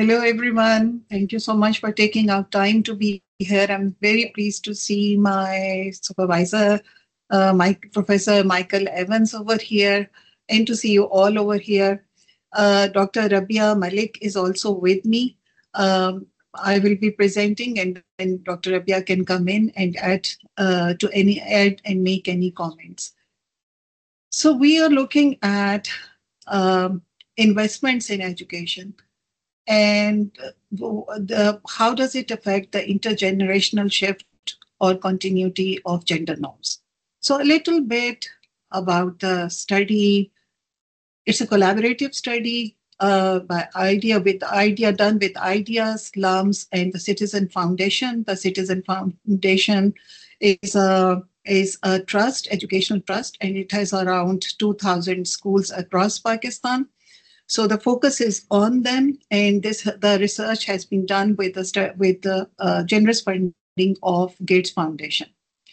Hello, everyone. Thank you so much for taking out time to be here. I'm very pleased to see my supervisor, Professor Michael Evans over here, and to see you all over here. Dr. Rabia Malik is also with me. I will be presenting, and then Dr. Rabia can come in and add and make any comments. So we are looking at investments in education. And how does it affect the intergenerational shift or continuity of gender norms? So a little bit about the study. It's a collaborative study by IDEA done with IDEA, Slums, and the Citizen Foundation. The Citizen Foundation is a trust, educational trust, and it has around 2,000 schools across Pakistan. So the focus is on them, and the research has been done with the generous funding of Gates Foundation.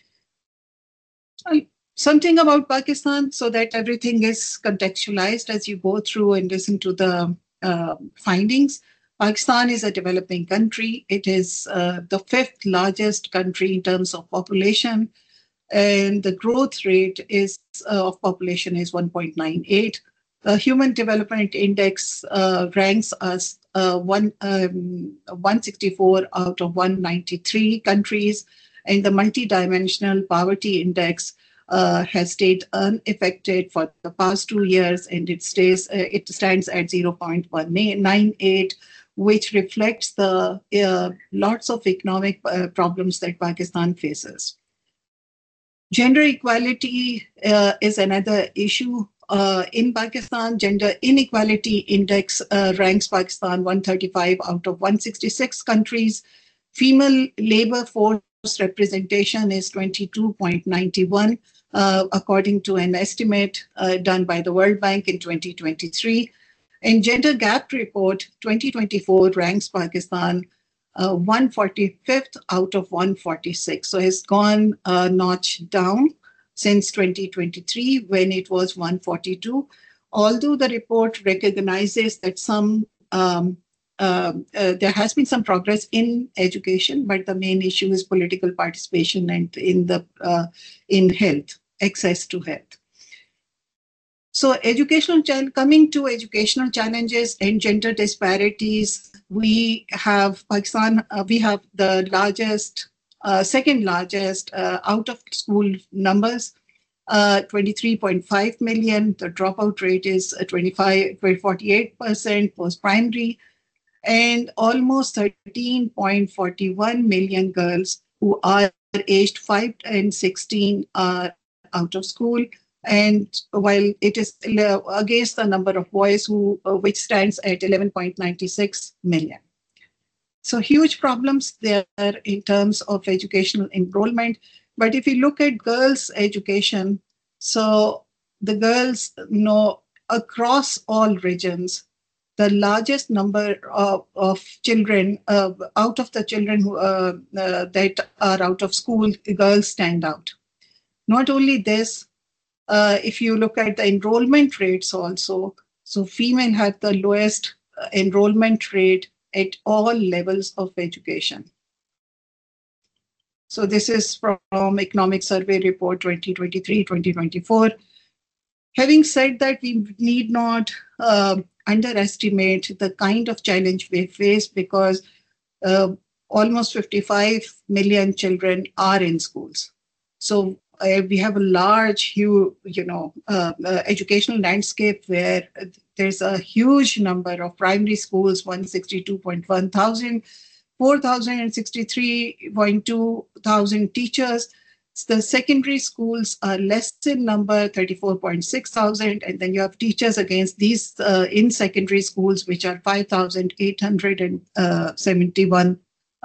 Something about Pakistan, so that everything is contextualized as you go through and listen to the findings. Pakistan is a developing country. It is the fifth largest country in terms of population, and the growth rate of population is 1.98. The Human Development Index ranks us 164 out of 193 countries, and the Multidimensional Poverty Index has stayed unaffected for the past 2 years, and it stands at 0.198, which reflects the lots of economic problems that Pakistan faces. Gender equality is another issue. In Pakistan, Gender Inequality Index ranks Pakistan 135 out of 166 countries. Female labor force representation is 22.91, according to an estimate done by the World Bank in 2023. And Gender Gap Report 2024 ranks Pakistan 145th out of 146. So it's gone a notch down since 2023, when it was 142. Although the report recognizes that there has been some progress in education, but the main issue is political participation and in health, access to health. So coming to educational challenges and gender disparities, we have Pakistan, we have the second largest out of school numbers, 23.5 million. The dropout rate is 48% post-primary, and almost 13.41 million girls who are aged 5 and 16 are out of school. And while it is against the number of boys which stands at 11.96 million. So huge problems there in terms of educational enrollment. But if you look at girls' education, so the girls across all regions, the largest number of children, out of the children who that are out of school, the girls stand out. Not only this, if you look at the enrollment rates also, so female have the lowest enrollment rate at all levels of education. So this is from Economic Survey Report 2023-2024. Having said that, we need not underestimate the kind of challenge we face, because almost 55 million children are in schools. So we have a large, educational landscape where there's a huge number of primary schools, 162.1 thousand, 4,063.2 thousand teachers. The secondary schools are less in number, 34.6 thousand, and then you have teachers against these in secondary schools, which are 5,871,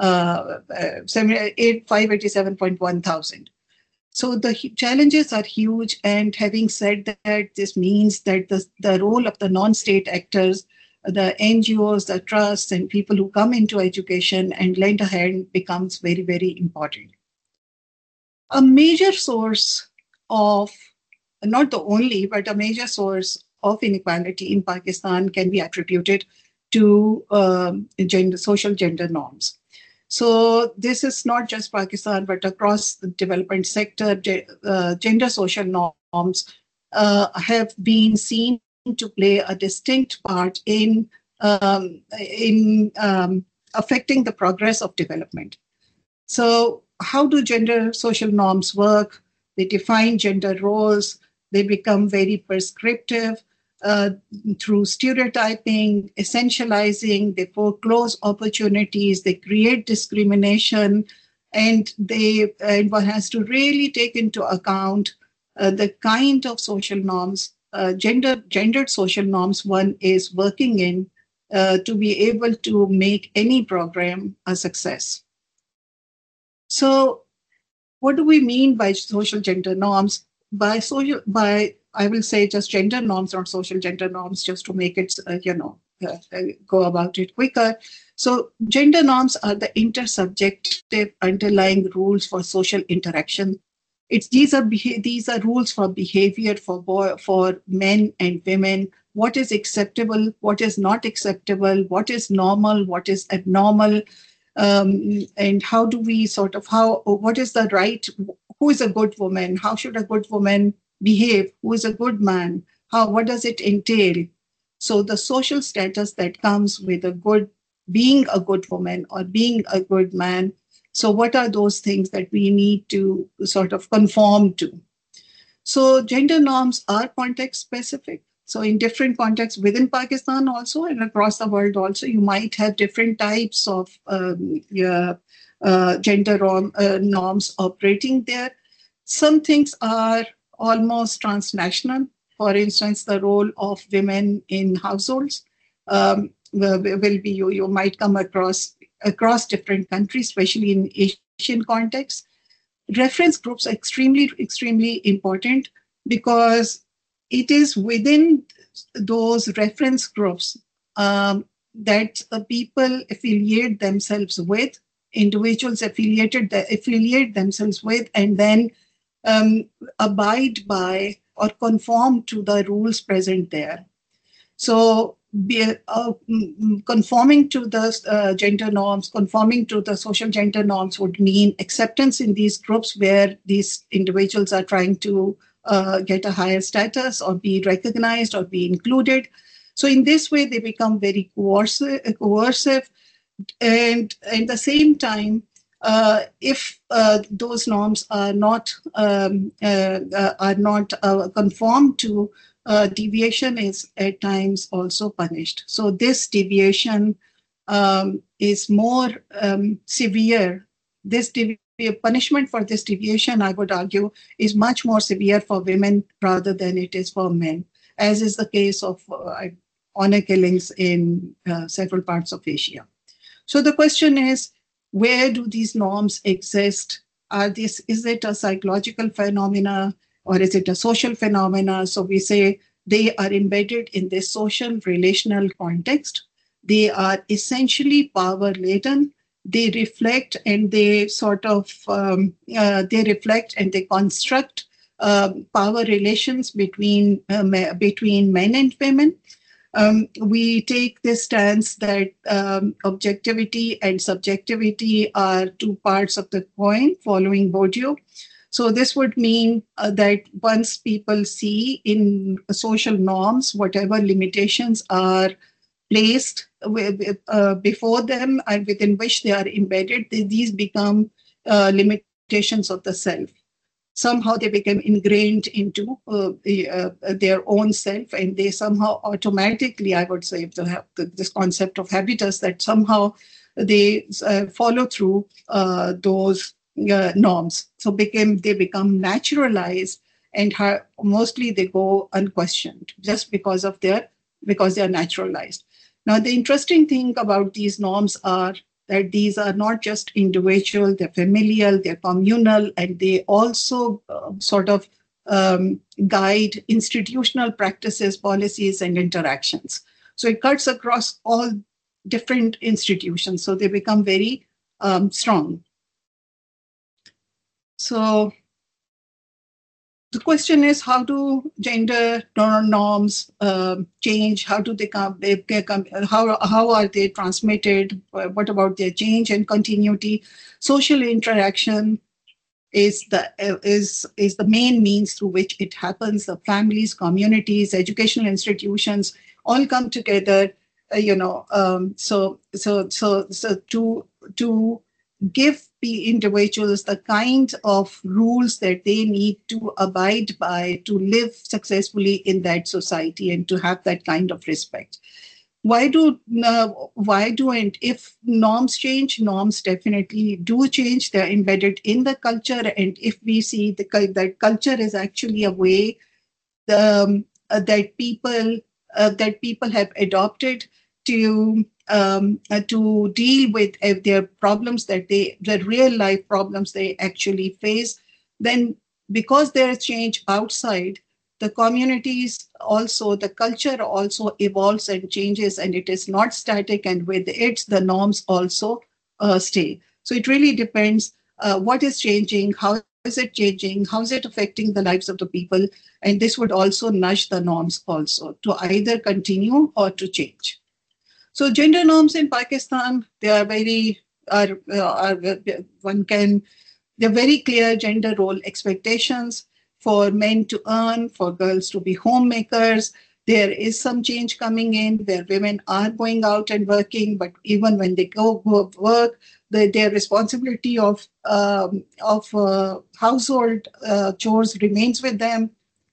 587.1 thousand. So the challenges are huge, and having said that, this means that the role of the non-state actors, the NGOs, the trusts, and people who come into education and lend a hand becomes very, very important. A major source of, not the only, but a major source of inequality in Pakistan can be attributed to social gender norms. So this is not just Pakistan, but across the development sector, gender social norms have been seen to play a distinct part in affecting the progress of development. So how do gender social norms work? They define gender roles. They become very prescriptive uh, through stereotyping, essentializing. They foreclose opportunities. They create discrimination, and one has to really take into account the kind of social norms, gendered social norms one is working in to be able to make any program a success. So what do we mean by social gender norms? By I will say just gender norms, not social gender norms, just to make it go about it quicker. So gender norms are the intersubjective underlying rules for social interaction. These are rules for behavior for men and women. What is acceptable? What is not acceptable? What is normal? What is abnormal? And how do we what is the right, who is a good woman, how should a good woman behave, who is a good man, what does it entail? So the social status that comes with being a good woman or being a good man, so what are those things that we need to sort of conform to? So gender norms are context specific. So in different contexts within Pakistan also and across the world also, you might have different types of gender norms operating there. Some things are almost transnational. For instance, the role of women in households will be, you might come across different countries, especially in Asian contexts. Reference groups are extremely important because it is within those reference groups that people affiliate themselves with, individuals affiliate themselves with, and then abide by or conform to the rules present there. So conforming to the gender norms, conforming to the social gender norms would mean acceptance in these groups where these individuals are trying to get a higher status or be recognized or be included. So in this way, they become very coercive, and at the same time, if those norms are not conformed to, deviation is at times also punished. So this deviation is more severe. Punishment for this deviation, I would argue, is much more severe for women rather than it is for men, as is the case of honor killings in several parts of Asia. So the question is, where do these norms exist? Is it a psychological phenomena or is it a social phenomena? So we say they are embedded in this social relational context. They are essentially power laden. They reflect and they construct power relations between men and women. We take this stance that objectivity and subjectivity are two parts of the coin, following Bourdieu. So this would mean that once people see in social norms, whatever limitations are placed before them and within which they are embedded, these become limitations of the self. Somehow they become ingrained into their own self, and they somehow automatically, I would say, this concept of habitus, that somehow they follow through those norms. So they become naturalized, and mostly they go unquestioned just because they are naturalized. Now, the interesting thing about these norms are that these are not just individual, they're familial, they're communal, and they also guide institutional practices, policies, and interactions. So it cuts across all different institutions, so they become very strong. So The question is, how do gender norms change? How do they come? How are they transmitted? What about their change and continuity? Social interaction is the main means through which it happens. The families, communities, educational institutions all come together. So to give the individuals the kind of rules that they need to abide by to live successfully in that society and to have that kind of respect. And if norms change, norms definitely do change. They're embedded in the culture, and if we see that culture is actually a way that people have adopted to deal with their problems, the real life problems they actually face, then because there is change outside, the communities also, the culture also evolves and changes, and it is not static, and with it, the norms also stay. So it really depends what is changing, how is it changing, how is it affecting the lives of the people, and this would also nudge the norms also to either continue or to change. So gender norms in Pakistan, they are very, they're very clear gender role expectations for men to earn, for girls to be homemakers. There is some change coming in where women are going out and working, but even when they go work, their responsibility of household chores remains with them.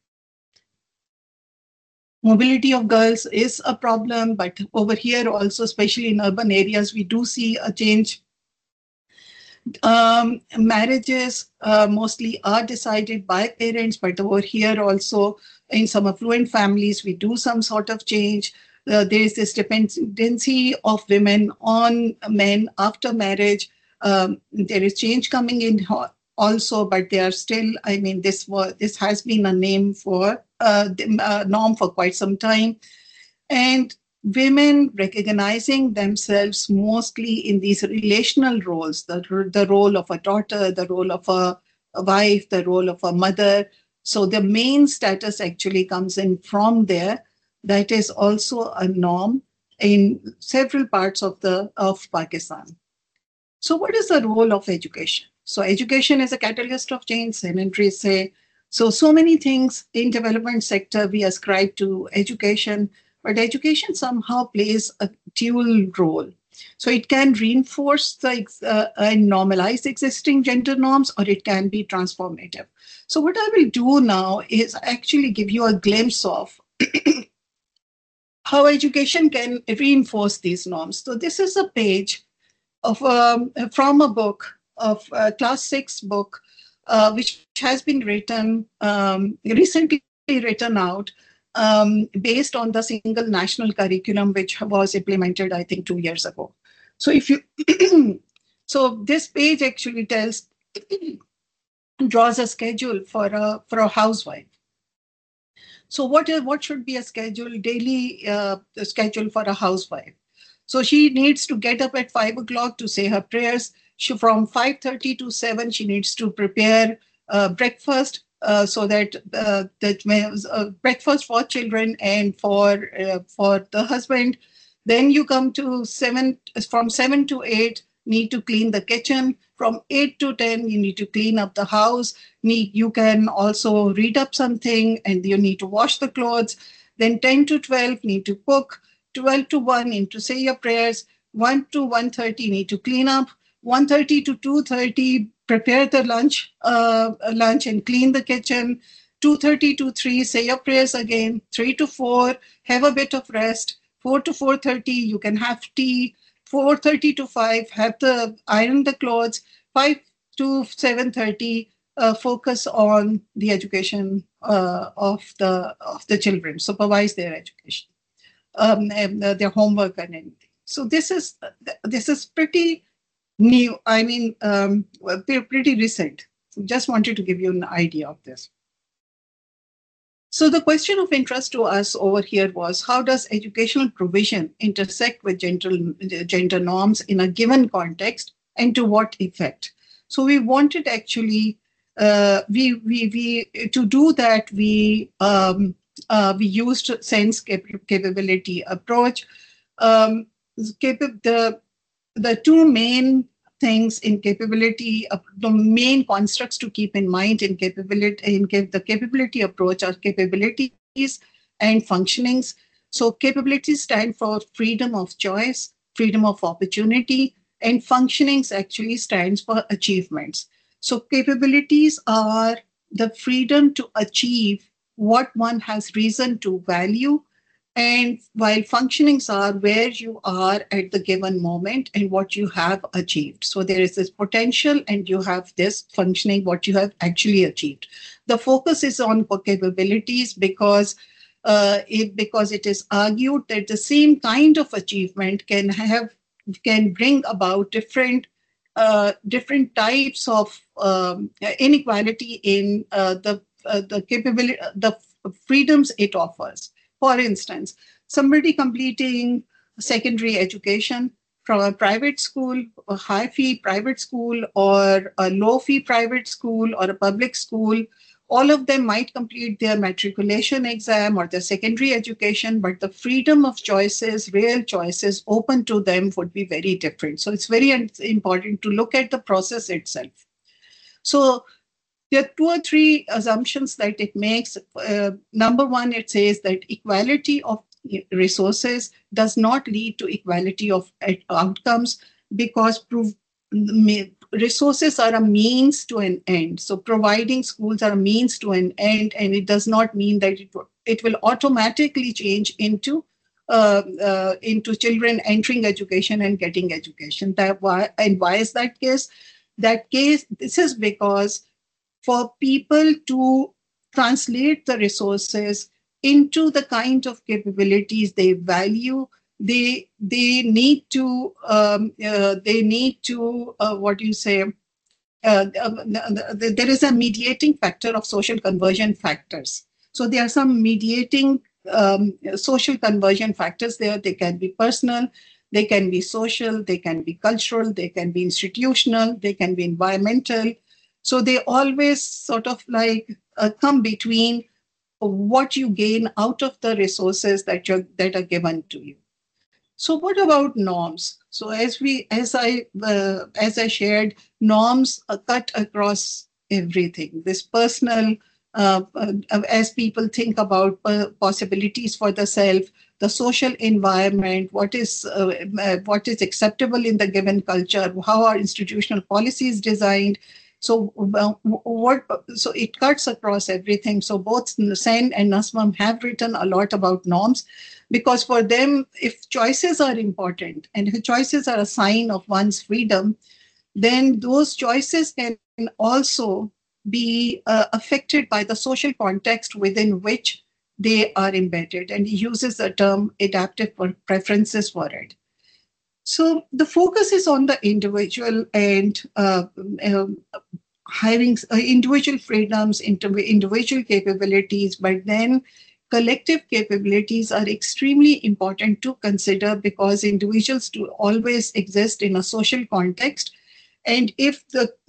Mobility of girls is a problem, but over here also, especially in urban areas, we do see a change. Marriages mostly are decided by parents, but over here also in some affluent families, we do some sort of change. There is this dependency of women on men after marriage. There is change coming in also, but they are still, this has been a norm for quite some time. And women recognizing themselves mostly in these relational roles, the role of a daughter, the role of a wife, the role of a mother. So the main status actually comes in from there. That is also a norm in several parts of Pakistan. So what is the role of education? So education is a catalyst of change, signatories say. So many things in development sector we ascribe to education, but education somehow plays a dual role. So it can reinforce and normalize existing gender norms, or it can be transformative. So what I will do now is actually give you a glimpse of how education can reinforce these norms. So this is a page from a book of class 6 book, which has been written recently written out based on the single national curriculum, which was implemented, I think, 2 years ago. So if you, so this page actually draws a schedule for a housewife. So what should be a daily schedule for a housewife? So she needs to get up at 5 o'clock to say her prayers. From 5:30 to 7, she needs to prepare breakfast, so that breakfast for children and for the husband. Then you come to 7, from 7 to 8, need to clean the kitchen. From 8 to 10, you need to clean up the house. You can also read up something, and you need to wash the clothes. Then 10 to 12, need to cook. 12 to 1, need to say your prayers. 1 to 1:30, need to clean up. 1:30 to 2:30, prepare the lunch and clean the kitchen. 2:30 to 3, say your prayers again. 3 to 4, have a bit of rest. 4 to 4:30, you can have tea. 4:30 to 5, iron the clothes. 5 to 7:30, focus on the education of the children, supervise their education, and their homework and anything. So this is pretty new. Pretty recent. Just wanted to give you an idea of this. So the question of interest to us over here was, how does educational provision intersect with gender norms in a given context, and to what effect? So we wanted actually We to do that, we used sense capability approach. The two main things in capability, the main constructs to keep in mind in the capability approach are capabilities and functionings. So capabilities stand for freedom of choice, freedom of opportunity, and functionings actually stands for achievements. So capabilities are the freedom to achieve what one has reason to value, and while functionings are where you are at the given moment and what you have achieved. So there is this potential and you have this functioning, what you have actually achieved. The focus is on capabilities because it is argued that the same kind of achievement can bring about different types of inequality in the capability, the freedoms it offers. For instance, somebody completing secondary education from a private school, a high fee private school, or a low fee private school, or a public school, all of them might complete their matriculation exam or their secondary education, but the freedom of choices, real choices open to them would be very different. So it's very important to look at the process itself. So there are two or three assumptions that it makes. Number one, it says that equality of resources does not lead to equality of outcomes, because resources are a means to an end. So providing schools are a means to an end, and it does not mean that it will automatically change into children entering education and getting education. Why is that case? This is because for people to translate the resources into the kind of capabilities they value, they need to what do you say? There is a mediating factor of social conversion factors. So there are some mediating social conversion factors there. They can be personal, they can be social, they can be cultural, they can be institutional, they can be environmental. So they always sort of like come between what you gain out of the resources that are given to you. So what about norms? So as I shared, norms cut across everything. This personal, as people think about possibilities for the self, the social environment, what is acceptable in the given culture, how are institutional policies designed. So it cuts across everything. So both Sen and Nasmam have written a lot about norms, because for them, if choices are important and if choices are a sign of one's freedom, then those choices can also be affected by the social context within which they are embedded. And he uses the term adaptive preferences for it. So the focus is on the individual and having individual freedoms, individual capabilities, but then collective capabilities are extremely important to consider, because individuals do always exist in a social context. And it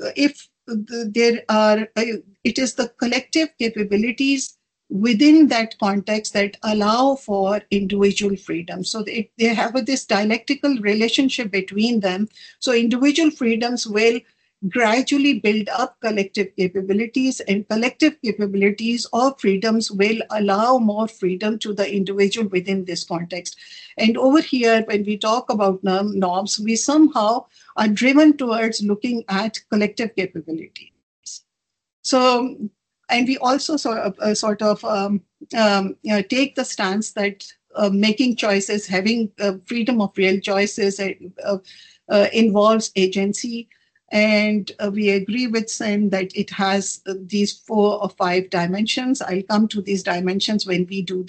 is the collective capabilities within that context that allow for individual freedom. So they have this dialectical relationship between them. So individual freedoms will gradually build up collective capabilities, and collective capabilities or freedoms will allow more freedom to the individual within this context. And over here, when we talk about norms, we somehow are driven towards looking at collective capabilities. So, and we also take the stance that making choices, having freedom of real choices involves agency. And we agree with Sen that it has these 4 or 5 dimensions. I'll come to these dimensions when we come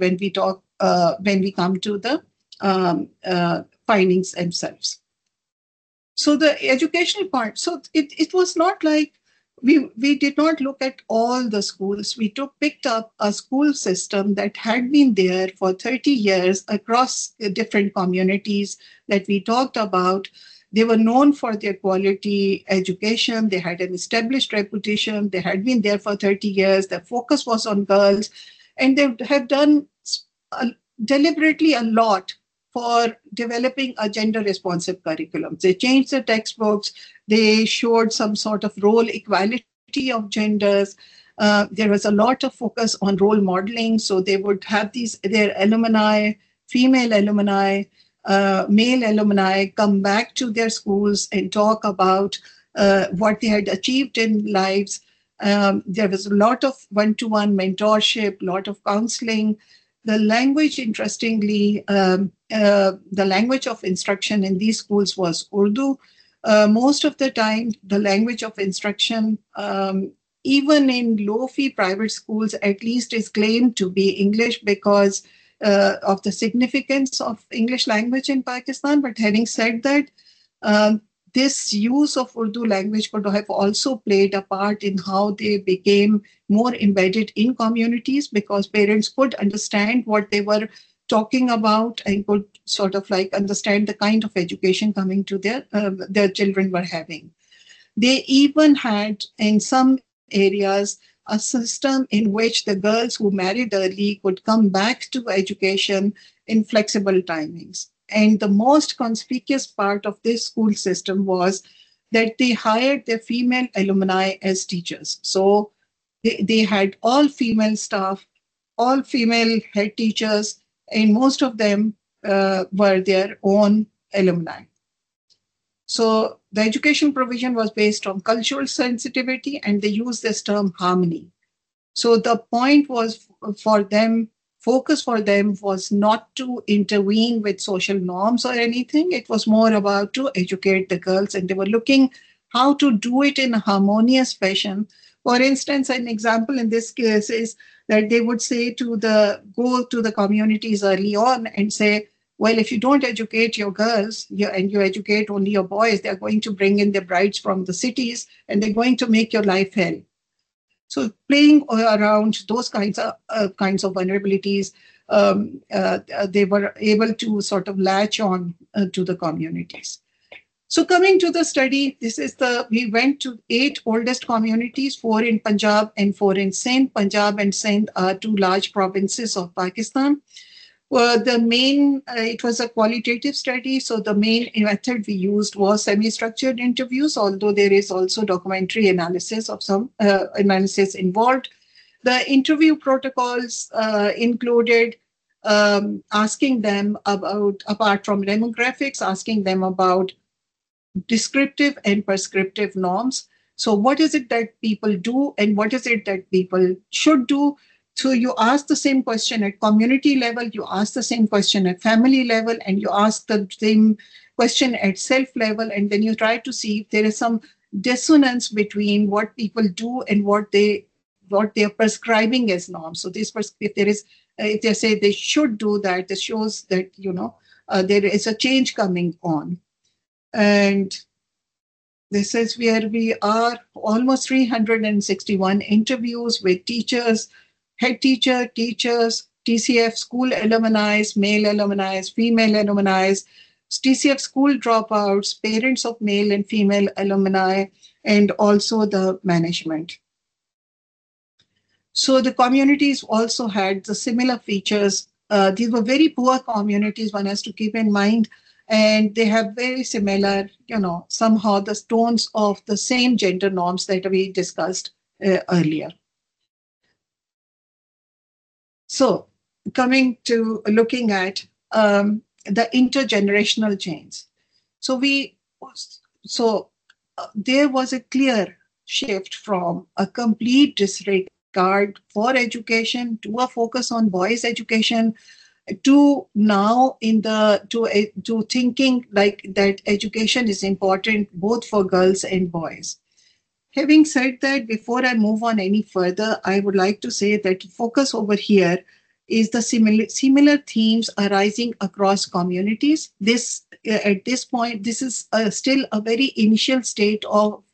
to the findings themselves. So the educational part, so it was not like we did not look at all the schools. We picked up a school system that had been there for 30 years across different communities that we talked about. They were known for their quality education. They had an established reputation. They had been there for 30 years. Their focus was on girls. And they have done deliberately a lot for developing a gender responsive curriculum. They changed the textbooks. They showed some sort of role equality of genders. There was a lot of focus on role modeling. So they would have their alumni, female alumni, male alumni come back to their schools and talk about what they had achieved in lives. There was a lot of one-to-one mentorship, a lot of counseling. The language, interestingly, the language of instruction in these schools was Urdu. Most of the time, the language of instruction, even in low-fee private schools, at least is claimed to be English because of the significance of English language in Pakistan. But having said that, this use of Urdu language could have also played a part in how they became more embedded in communities, because parents could understand what they were talking about and could sort of like understand the kind of education coming to their children were having. They even had, in some areas, a system in which the girls who married early could come back to education in flexible timings. And the most conspicuous part of this school system was that they hired their female alumni as teachers. So they had all female staff, all female head teachers, and most of them were their own alumni. So the education provision was based on cultural sensitivity, and they used this term harmony. So the point was for them, focus for them was not to intervene with social norms or anything. It was more about to educate the girls, and they were looking how to do it in a harmonious fashion. For instance, an example in this case is that they would say go to the communities early on and say, well, if you don't educate your girls and you educate only your boys, they're going to bring in their brides from the cities and they're going to make your life hell. So playing around those kinds of vulnerabilities, they were able to sort of latch on to the communities. So coming to the study, we went to 8 oldest communities, 4 in Punjab and 4 in Sindh. Punjab and Sindh are 2 large provinces of Pakistan. It was a qualitative study, so the main method we used was semi-structured interviews, although there is also documentary analysis of some analysis involved. The interview protocols included asking them about, apart from demographics, asking them about descriptive and prescriptive norms. So what is it that people do and what is it that people should do? So you ask the same question at community level, you ask the same question at family level, and you ask the same question at self level, and then you try to see if there is some dissonance between what people do and what they are prescribing as norms. So if they say they should do that, this shows that there is a change coming on. And this is where we are, almost 361 interviews with teachers, head teachers, TCF school alumni, male alumni, female alumni, TCF school dropouts, parents of male and female alumni, and also the management. So the communities also had the similar features. These were very poor communities, one has to keep in mind, and they have very similar, somehow the tones of the same gender norms that we discussed earlier. So coming to looking at the intergenerational change. There was a clear shift from a complete disregard for education to a focus on boys' education to now to thinking like that education is important both for girls and boys. Having said that, before I move on any further, I would like to say that focus over here is the similar themes arising across communities. At this point, this is still a very initial stage of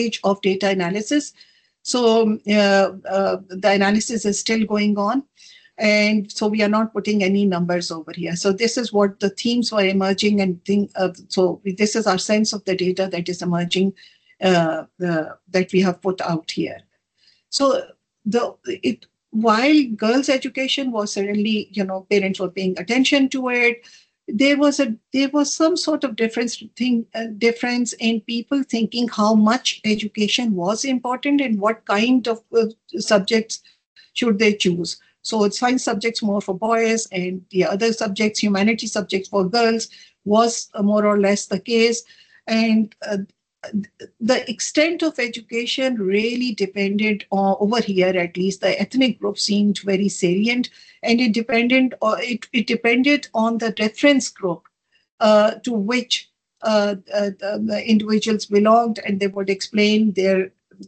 data analysis. So the analysis is still going on. And so we are not putting any numbers over here. So this is what the themes were emerging, and so this is our sense of the data that is emerging, that we have put out here. So while girls' education was certainly, parents were paying attention to it, there was some sort of difference in people thinking how much education was important and what kind of subjects should they choose. So science subjects more for boys, and the other subjects, humanity subjects for girls, was more or less the case. And the extent of education really depended on, over here at least, the ethnic group seemed very salient, and it depended on the reference group to which the individuals belonged, and they would explain their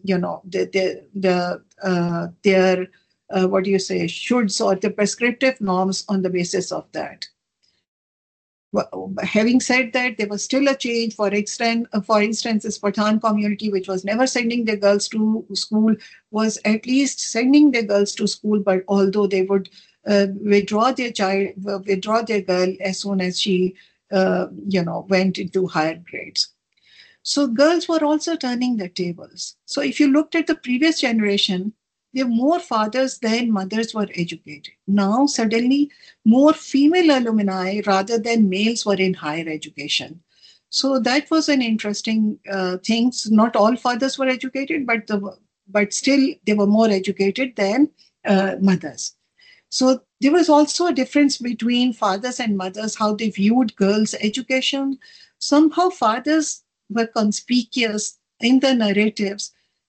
what do you say, shoulds or the prescriptive norms on the basis of that. Having said that, there was still a change. For instance, this Pathan community, which was never sending their girls to school, was at least sending their girls to school, but although they would withdraw their girl as soon as she went into higher grades. So girls were also turning the tables. So if you looked at the previous generation, there were more fathers than mothers were educated. Now, suddenly, more female alumni rather than males were in higher education. So that was an interesting thing. So not all fathers were educated, but still they were more educated than mothers. So there was also a difference between fathers and mothers, how they viewed girls' education. Somehow fathers were conspicuous in the narratives,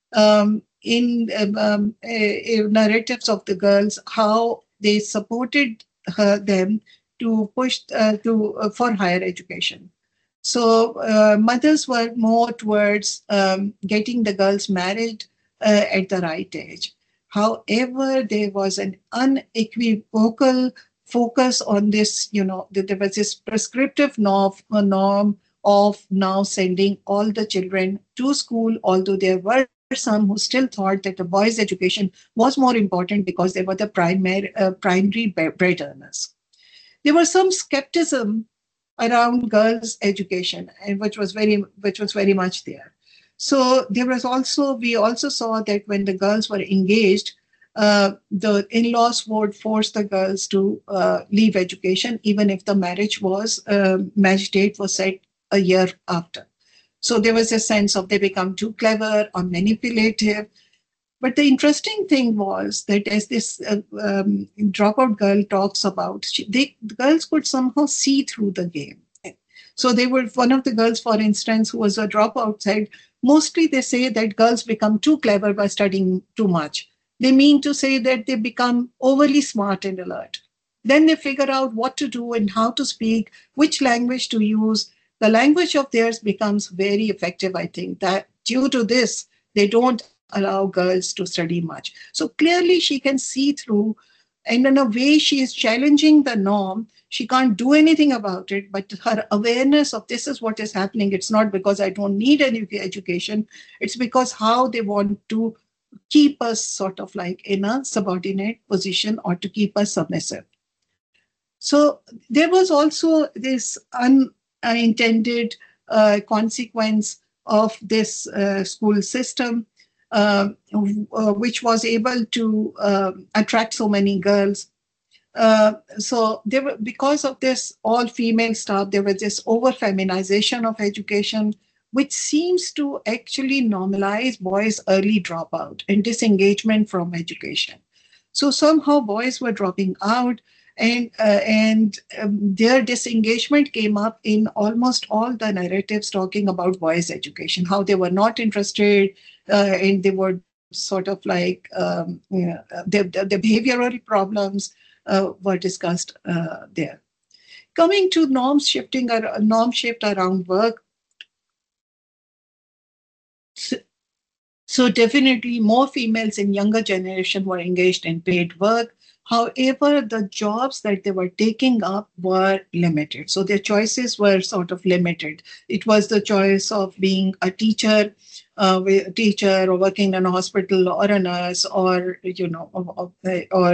narratives of the girls, how they supported them to push for higher education. So mothers were more towards getting the girls married at the right age. However, there was an unequivocal focus on this, there was this prescriptive norm of now sending all the children to school, although there were some who still thought that the boys' education was more important because they were the primary bread earners. There was some skepticism around girls' education, and which was very much there. So we also saw that when the girls were engaged, the in-laws would force the girls to leave education, even if the marriage date was set a year after. So there was a sense of they become too clever or manipulative. But the interesting thing was that as this dropout girl talks about, the girls could somehow see through the game. So one of the girls, for instance, who was a dropout, said, mostly they say that girls become too clever by studying too much. They mean to say that they become overly smart and alert. Then they figure out what to do and how to speak, which language to use. The language of theirs becomes very effective, I think, that due to this, they don't allow girls to study much. So clearly she can see through, and in a way she is challenging the norm. She can't do anything about it, but her awareness of this is what is happening. It's not because I don't need any education. It's because how they want to keep us sort of like in a subordinate position or to keep us submissive. So there was also this unintended consequence of this school system, which was able to attract so many girls. So because of this all-female staff, there was this over-feminization of education, which seems to actually normalize boys' early dropout and disengagement from education. So somehow boys were dropping out, and their disengagement came up in almost all the narratives talking about boys' education, how they were not interested, and they were sort of like the behavioral problems were discussed there. Coming to norm shift around work. So definitely more females in younger generation were engaged in paid work. However, the jobs that they were taking up were limited. So their choices were sort of limited. It was the choice of being a teacher, or working in a hospital, or a nurse, or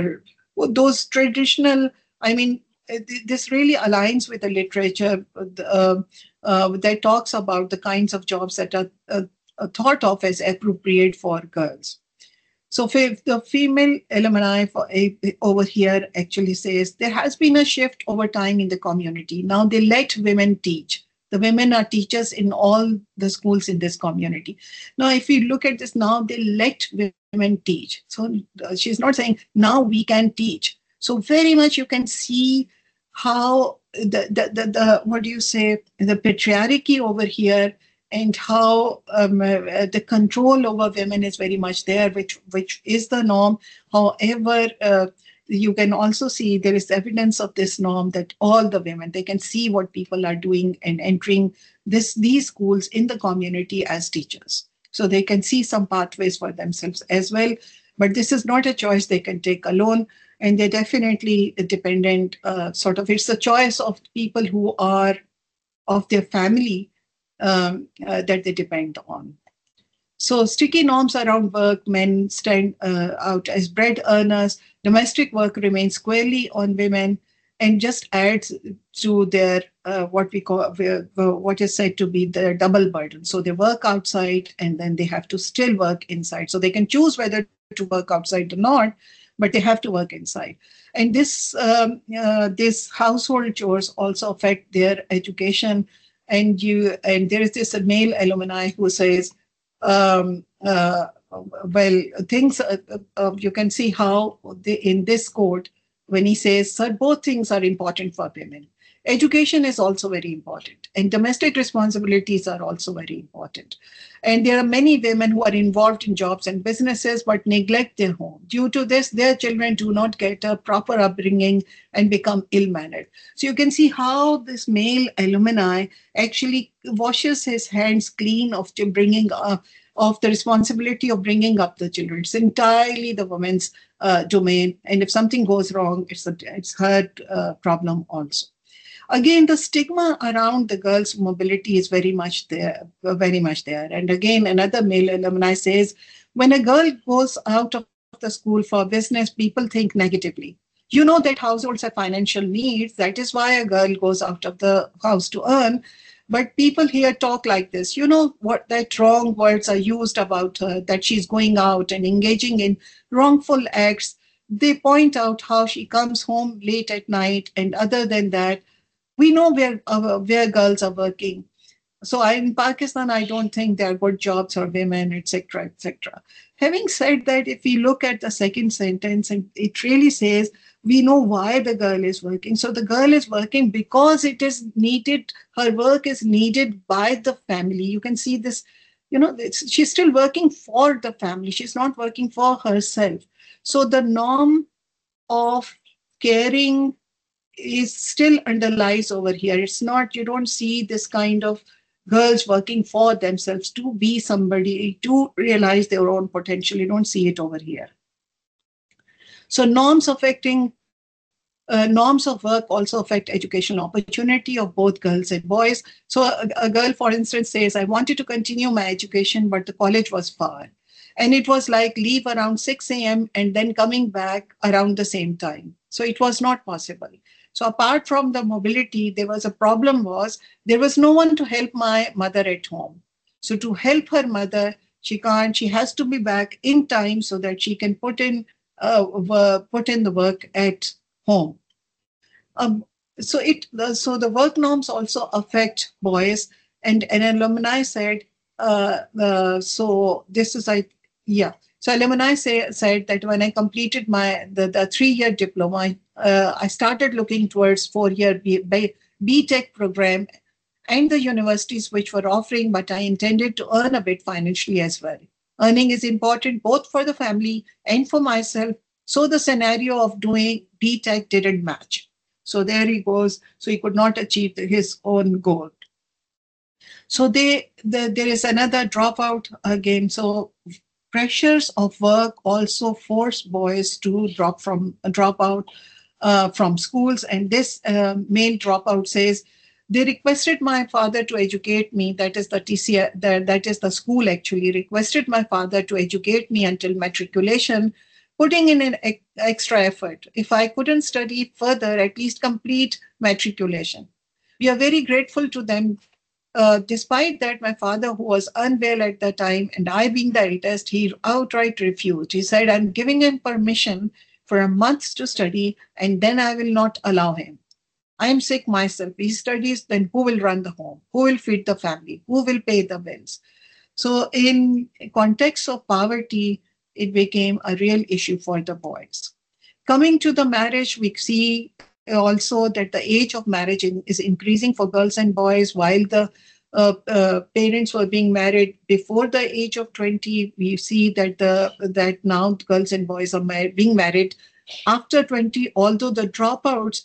those traditional, I mean, this really aligns with the literature that talks about the kinds of jobs that are thought of as appropriate for girls. So the female alumni over here actually says there has been a shift over time in the community. Now they let women teach. The women are teachers in all the schools in this community. Now, if you look at this, now they let women teach. So she's not saying now we can teach. So very much you can see how the what do you say, the patriarchy over here, and how the control over women is very much there, which is the norm. However, you can also see there is evidence of this norm, that all the women, they can see what people are doing and entering these schools in the community as teachers. So they can see some pathways for themselves as well. But this is not a choice they can take alone. And they're definitely dependent, it's a choice of people who are of their family that they depend on. So sticky norms around work, men stand out as bread earners, domestic work remains squarely on women, and just adds to their what we call what is said to be the double burden. So they work outside and then they have to still work inside. So they can choose whether to work outside or not, but they have to work inside. And this household chores also affect their education. And there is this male alumni who says, things you can see how in this quote, when he says, "Sir, both things are important for women. Education is also very important, and domestic responsibilities are also very important. And there are many women who are involved in jobs and businesses but neglect their home. Due to this, their children do not get a proper upbringing and become ill-mannered." So you can see how this male alumni actually washes his hands clean of bringing of the responsibility of bringing up the children. It's entirely the woman's domain. And if something goes wrong, it's her problem also. Again, the stigma around the girls' mobility is very much there, very much there. And again, another male alumni says, when a girl goes out of the school for business, people think negatively. You know that households have financial needs. That is why a girl goes out of the house to earn. But people here talk like this. You know what, that wrong words are used about her, that she's going out and engaging in wrongful acts. They point out how she comes home late at night. And other than that, we know where girls are working. So in Pakistan, I don't think there are good jobs for women, etc., etc. Having said that, if we look at the second sentence, and it really says, we know why the girl is working. So the girl is working because it is needed. Her work is needed by the family. You can see this, she's still working for the family. She's not working for herself. So the norm of caring is still underlies over here. It's not, you don't see this kind of girls working for themselves to be somebody, to realize their own potential. You don't see it over here. So norms of work also affect educational opportunity of both girls and boys. So a girl, for instance, says, I wanted to continue my education, but the college was far. And it was like leave around 6 a.m. and then coming back around the same time. So it was not possible. So apart from the mobility, there was a problem was there was no one to help my mother at home. So to help her mother, she has to be back in time so that she can put in the work at home. So the work norms also affect boys. And an alumni said, so this is So alumni said that when I completed the 3-year diploma, I started looking towards 4-year BTech program and the universities which were offering, but I intended to earn a bit financially as well. Earning is important both for the family and for myself. So the scenario of doing BTech didn't match. So there he goes. So he could not achieve his own goal. So there is another dropout again. So pressures of work also force boys to drop out from schools. And this male dropout says, they requested my father to educate me. That is the that is the school actually requested my father to educate me until matriculation, putting in an extra effort. If I couldn't study further, at least complete matriculation. We are very grateful to them. Despite that, my father, who was unwell at the time, and I being the eldest, he outright refused. He said, I'm giving him permission for a month to study, and then I will not allow him. I am sick myself. He studies, then who will run the home? Who will feed the family? Who will pay the bills? So in context of poverty, it became a real issue for the boys. Coming to the marriage, we see also that the age of marriage is increasing for girls and boys. While the parents were being married before the age of 20, we see that now girls and boys are being married after 20, although the dropouts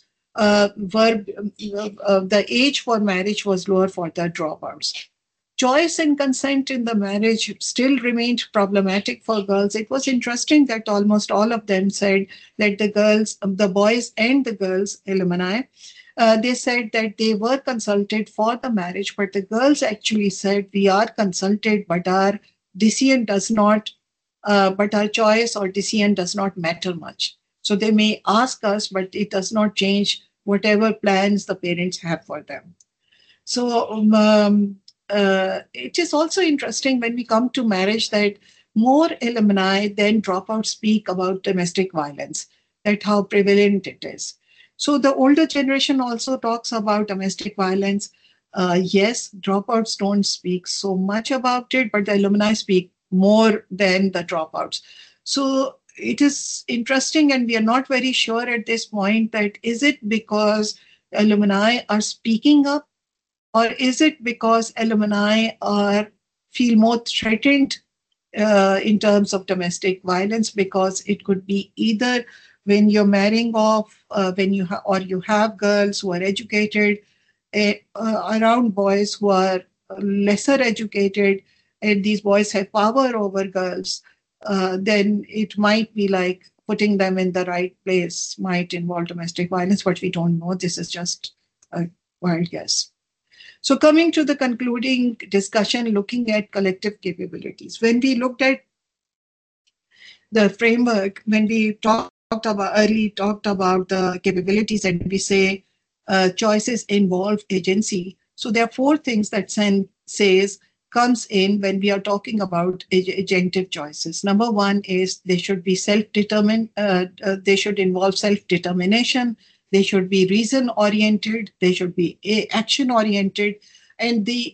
the age for marriage was lower for the dropouts. Choice and consent in the marriage still remained problematic for girls. It was interesting that almost all of them said that the boys and the girls, alumni, they said that they were consulted for the marriage, but the girls actually said, we are consulted, but our decision does not, but our choice or decision does not matter much. So they may ask us, but it does not change whatever plans the parents have for them. So it is also interesting when we come to marriage that more alumni than dropouts speak about domestic violence, that how prevalent it is. So the older generation also talks about domestic violence. Yes, dropouts don't speak so much about it, but the alumni speak more than the dropouts. So it is interesting, and we are not very sure at this point that is it because alumni are speaking up, or is it because alumni feel more threatened in terms of domestic violence? Because it could be either when you're marrying off, you have girls who are educated around boys who are lesser educated, and these boys have power over girls, then it might be like putting them in the right place might involve domestic violence, but we don't know. This is just a wild guess. So coming to the concluding discussion, looking at collective capabilities. When we looked at the framework, when we talked about the capabilities, and we say choices involve agency. So there are four things that Sen says comes in when we are talking about agentive choices. Number one is they should be self-determined. They should involve self-determination. They should be reason-oriented. They should be action-oriented, and the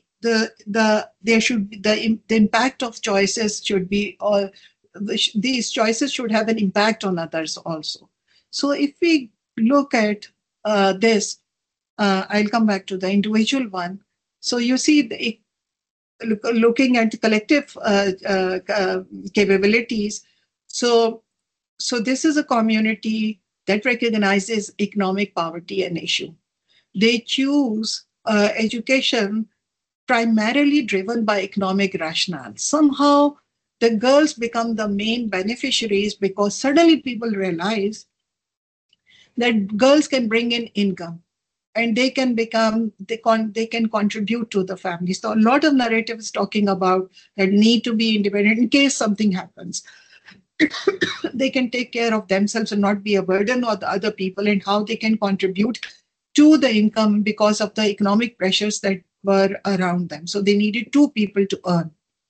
impact of choices should be. These choices should have an impact on others also. So if we look at this, I'll come back to the individual one. So you see, looking at collective capabilities. So this is a community that recognizes economic poverty an issue. They choose education primarily driven by economic rationale. Somehow, the girls become the main beneficiaries because suddenly people realize that girls can bring in income and they can contribute to the family. So a lot of narratives talking about that need to be independent in case something happens. They can take care of themselves and not be a burden on the other people, and how they can contribute to the income because of the economic pressures that were around them. So they needed two people to earn.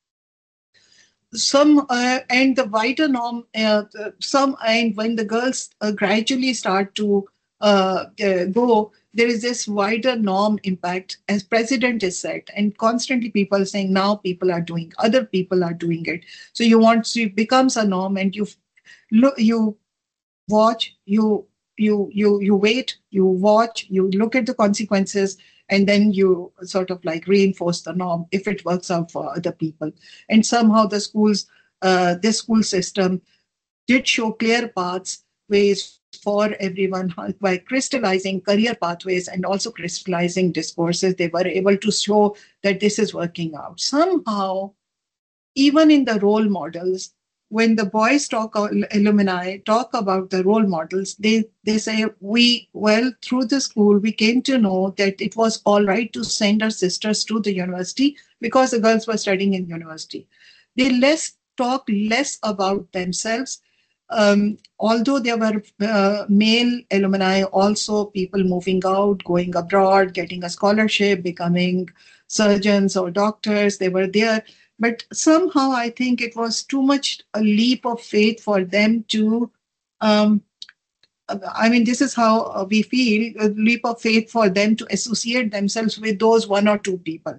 And the wider norm, and when the girls gradually start to go, there is this wider norm impact, as president has said, and constantly people are saying now other people are doing it. So it becomes a norm, and you watch, you wait, you watch, you look at the consequences, and then you sort of like reinforce the norm if it works out for other people. And somehow this school system did show clear pathways for everyone by crystallizing career pathways and also crystallizing discourses. They were able to show that this is working out. Somehow, even in the role models, when the boys alumni talk about the role models, they say, through the school, we came to know that it was all right to send our sisters to the university because the girls were studying in university. They talk less about themselves. although there were male alumni, also people moving out, going abroad, getting a scholarship, becoming surgeons or doctors, they were there. But somehow I think it was too much a leap of faith for them to, um, I mean, this is how we feel, a leap of faith for them to associate themselves with those one or two people,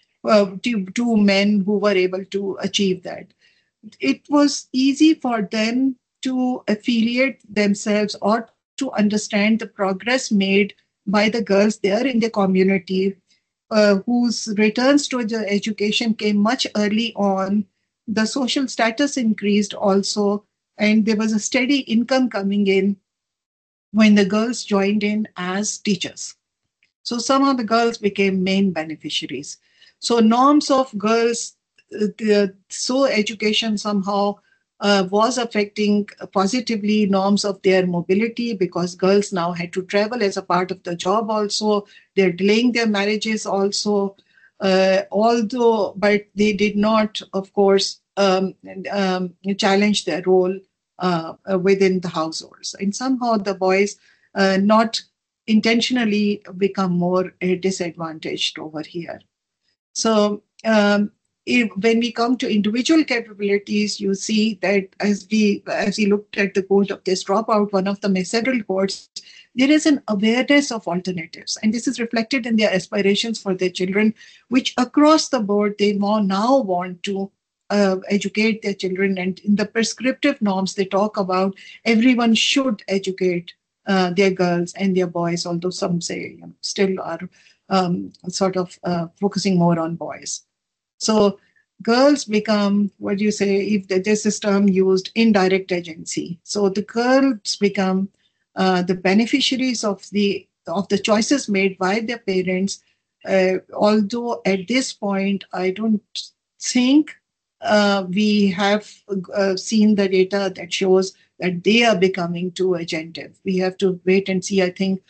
two men who were able to achieve that. It was easy for them to affiliate themselves or to understand the progress made by the girls there in the community, whose returns to the education came much early on. The social status increased also, and there was a steady income coming in when the girls joined in as teachers. So somehow the girls became main beneficiaries. So norms of girls, so education somehow was affecting positively norms of their mobility, because girls now had to travel as a part of the job also. They're delaying their marriages also, although, but they did not, of course, challenge their role within the households. And somehow the boys not intentionally become more disadvantaged over here. So when we come to individual capabilities, you see that as we looked at the quote of this dropout, one of the several quotes, there is an awareness of alternatives, and this is reflected in their aspirations for their children, which across the board they now want to educate their children. And in the prescriptive norms, they talk about everyone should educate their girls and their boys, although some say still are sort of focusing more on boys. So girls become, what do you say, if there's this term used, indirect agency. So the girls become the beneficiaries of the choices made by their parents. Although at this point, I don't think we have seen the data that shows that they are becoming too agentive. We have to wait and see, I think,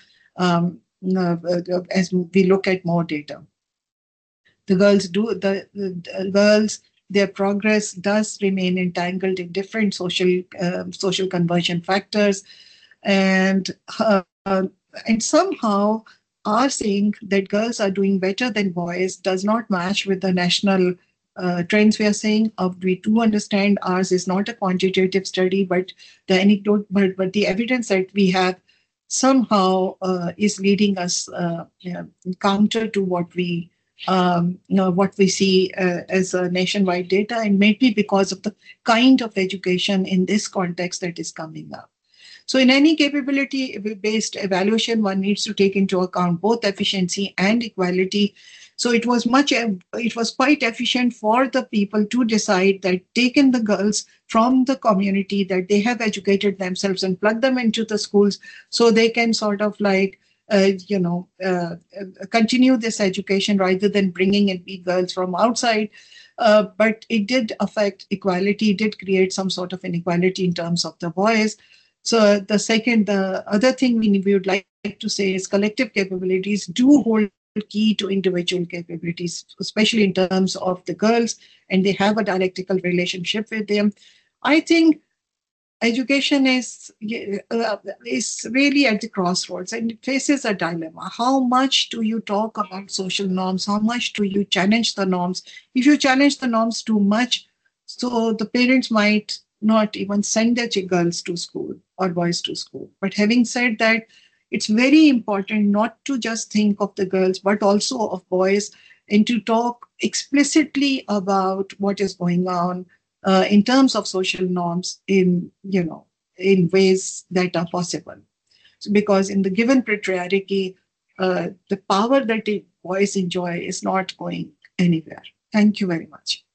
as we look at more data. The girls, their progress does remain entangled in different social conversion factors, and somehow our saying that girls are doing better than boys does not match with the national trends we are saying. We do understand ours is not a quantitative study, but the anecdote, but the evidence that we have somehow is leading us counter to what we what we see as a nationwide data, and maybe because of the kind of education in this context that is coming up. So in any capability-based evaluation, one needs to take into account both efficiency and equality. So it was quite efficient for the people to decide that taking the girls from the community, that they have educated themselves and plug them into the schools so they can sort of like, continue this education rather than bringing in girls from outside. But it did affect equality, did create some sort of inequality in terms of the boys. So the other thing we would like to say is collective capabilities do hold key to individual capabilities, especially in terms of the girls, and they have a dialectical relationship with them. I think education is really at the crossroads, and it faces a dilemma. How much do you talk about social norms? How much do you challenge the norms? If you challenge the norms too much, so the parents might not even send their girls to school or boys to school. But having said that, it's very important not to just think of the girls, but also of boys, and to talk explicitly about what is going on in terms of social norms in ways that are possible. So because in the given patriarchy, the power that the boys enjoy is not going anywhere. Thank you very much.